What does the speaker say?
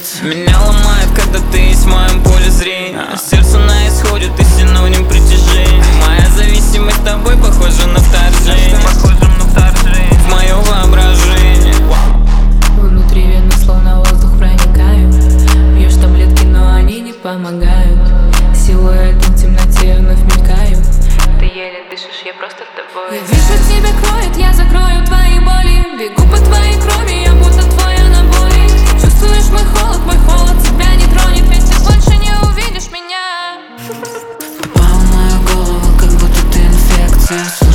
сердце. Меня ломает, когда ты есть в моем поле зрения. Сердце на исходе, ты синоним притяжения. Моя зависимость тобой похожа на вторжение. В мое воображение. Внутри вены словно воздух проникают. Пьешь таблетки, но они не помогают. Силуэты в темноте вновь мелькают. Ты еле дышишь, я просто тобой. Я вижу, тебя кроет, я закрою твои боли. Бегу по твоей крови, я будто твой анаболик. Чувствуешь мой холод тебя не тронет. Ведь ты больше не увидишь меня. Попал в мою голову, как будто ты инфекция.